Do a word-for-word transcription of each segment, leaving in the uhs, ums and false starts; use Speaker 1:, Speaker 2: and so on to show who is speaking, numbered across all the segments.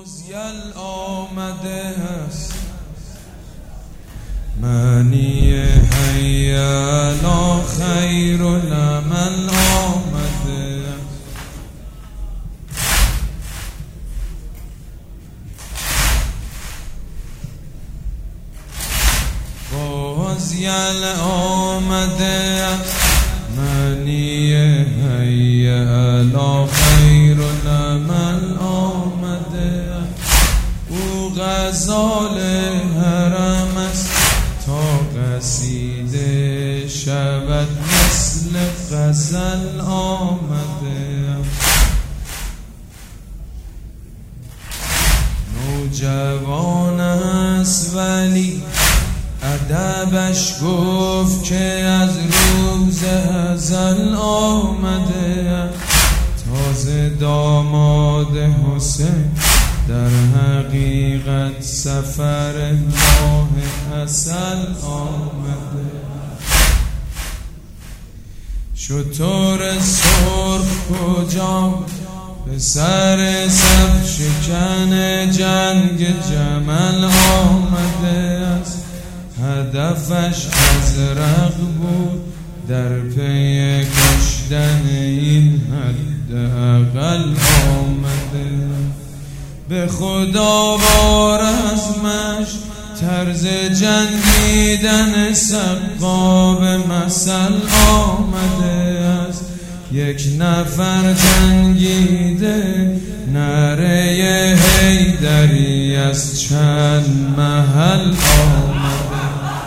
Speaker 1: عزیل آمده است، معنی حی علی خیر العمل آمده است. با عزیل آمده است، معنی حی علی خیر العمل آمده است. او غزال حرم است تا قصیده شود مثل غزل آمده است. نوجوان است ولی ادبش گفت که از روز ازل آمده است. تازه داماد حسین در حقیقت سفر ماه عسل آمده. شتر سرخ کجا به سر صف شکن جنگ جمل آمده است. هدفش ازرق بود در پی کشتن این حد اقل آمده. به خدا وار ازمش طرز جنگیدن سقا به مثل آمده است. یک نفر جنگیده نره حیدری از چند محل آمده.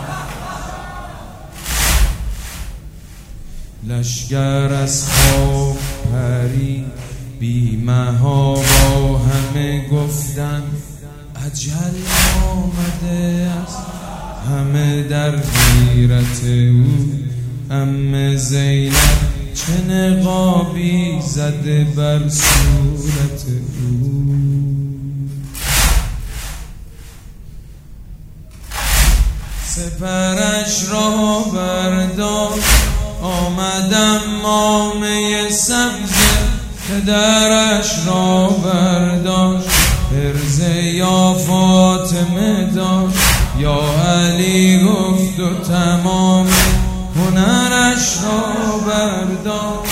Speaker 1: لشگر از خواب پری بی‌محا با همه گفتن اجل آمده است. همه در حیرت او، عمه زینب چه نقابی زده بر صورت او. سپرش را برداشت آمدم مامه سبزه. پدرش را برداشت حرزه یا فاطمه داشت. یا علی گفت و تمام هنرش را برداشت.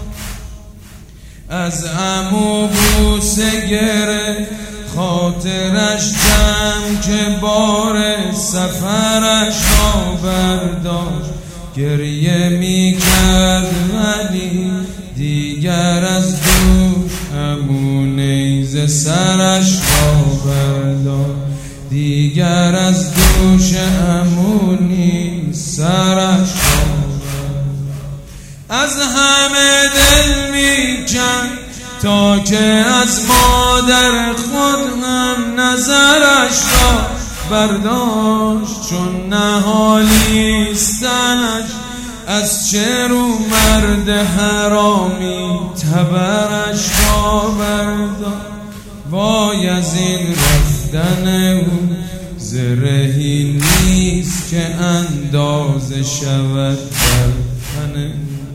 Speaker 1: از عمو بوسه گره خاطرش جمع که بار سفرش را برداشت. گریه می کرد ولی دیگر از دوش عمو نیزه سرش را برداشت. دیگر از دوش عمو نیز سرش را برداشت. از همه دل می جنگ تا که از مادر خود هم نظرش را برداشت. چون نهالیستنش از چه رو مرد حرامی تبرش را برداشت. وای از این رفتن او زرهی نیست که اندازه شود در تن.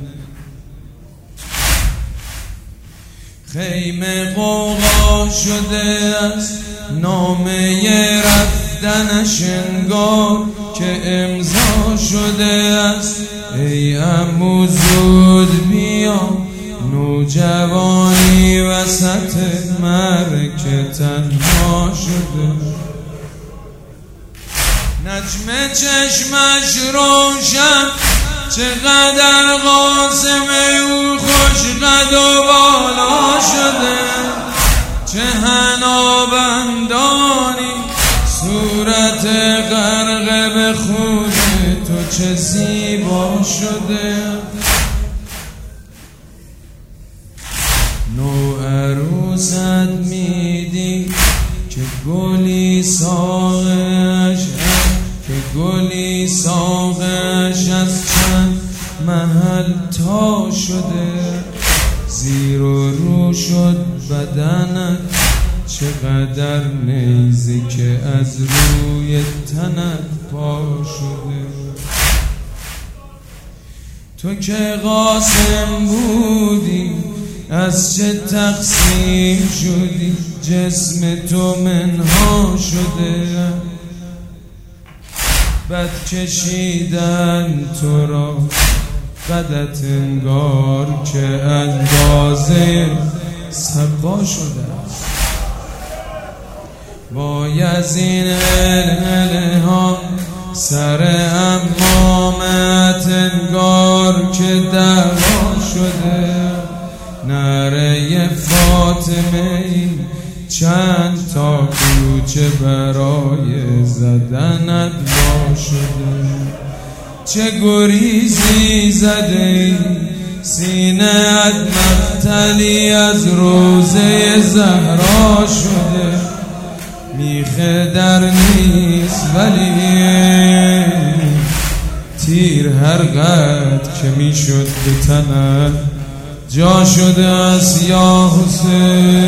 Speaker 1: خیمه قوقا شده است نامه رفتنش انگار که امضا شده است. ای عمو زود بیا نوجوانی وسط مرگ تنها شده. نجم چشمش روشن چقدر قاسم او خوش قد و بالا شده. چه حنا بندانی صورت غرق به خون تو چه زیبا شده. نو عروست میدی که گلی ساقش که گلی ساقش از چند محل تا شده. زیر و رو شد بدنت چقدر نیزی که از روی تنت پا شده. تو که قاسم بودی از چه تقسیم شدی جسم تو منها شده بد کشیدن تو را بدت انگار که اندازه سقا شده است بایزین هله ها سر امامت انگار که دعوا شده نره فاطمه چند تا کوچه برای زدنت وا شده چه گریزی زده سینه‌ات مقتلی از روزه زهرا شده میخه در نیست ولی تیر هر قد که میشد به تنت جا شده است یا حسین